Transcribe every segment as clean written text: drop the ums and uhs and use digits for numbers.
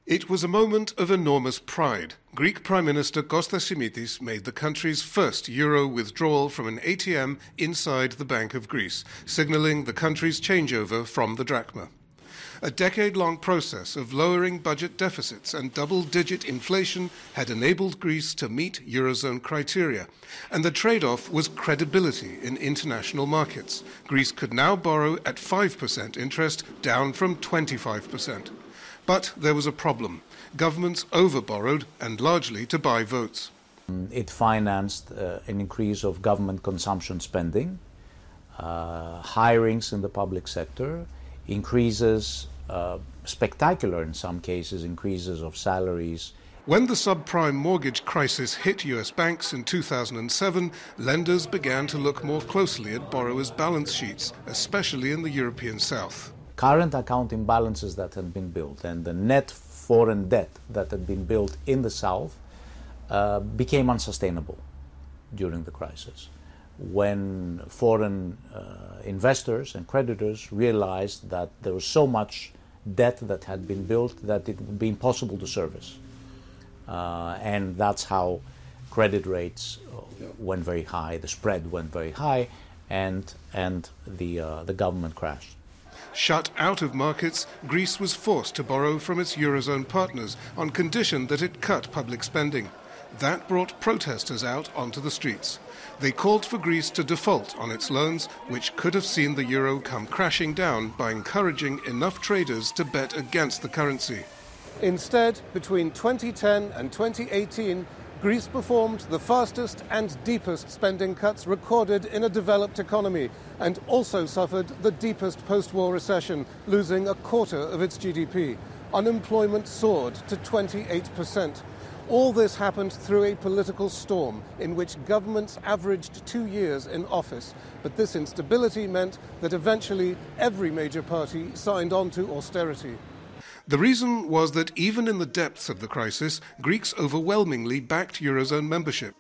It was a moment of enormous pride. Greek Prime Minister Kostas Simitis made the country's first euro withdrawal from an ATM inside the Bank of Greece, signalling the country's changeover from the drachma. A decade-long process of lowering budget deficits and double-digit inflation had enabled Greece to meet Eurozone criteria, and the trade-off was credibility in international markets. Greece could now borrow at 5% interest, down from 25%. But there was a problem. Governments over-borrowed, and largely to buy votes. It financed an increase of government consumption spending, hirings in the public sector, increases, spectacular in some cases, increases of salaries. When the subprime mortgage crisis hit US banks in 2007, lenders began to look more closely at borrowers' balance sheets, especially in the European South. Current account imbalances that had been built and the net foreign debt that had been built in the South became unsustainable during the crisis, when foreign investors and creditors realized that there was so much debt that had been built that it would be impossible to service. And that's how credit rates went very high, the spread went very high, and the government crashed. Shut out of markets, Greece was forced to borrow from its Eurozone partners on condition that it cut public spending. That brought protesters out onto the streets. They called for Greece to default on its loans, which could have seen the euro come crashing down by encouraging enough traders to bet against the currency. Instead, between 2010 and 2018, Greece performed the fastest and deepest spending cuts recorded in a developed economy, and also suffered the deepest post-war recession, losing a quarter of its GDP. Unemployment soared to 28%. All this happened through a political storm in which governments averaged 2 years in office. But this instability meant that eventually every major party signed on to austerity. The reason was that even in the depths of the crisis, Greeks overwhelmingly backed Eurozone membership.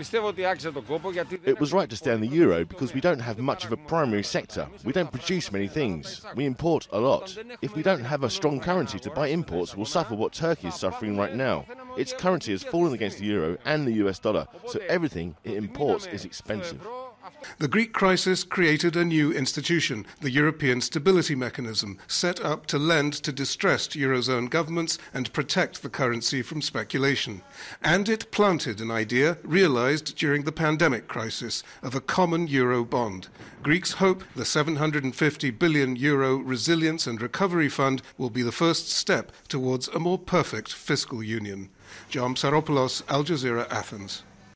It was right to stay in the euro because we don't have much of a primary sector. We don't produce many things. We import a lot. If we don't have a strong currency to buy imports, we'll suffer what Turkey is suffering right now. Its currency has fallen against the euro and the US dollar, so everything it imports is expensive. The Greek crisis created a new institution, the European Stability Mechanism, set up to lend to distressed Eurozone governments and protect the currency from speculation. And it planted an idea, realized during the pandemic crisis, of a common euro bond. Greeks hope the €750 billion Resilience and Recovery Fund will be the first step towards a more perfect fiscal union. John Psaropoulos, Al Jazeera, Athens.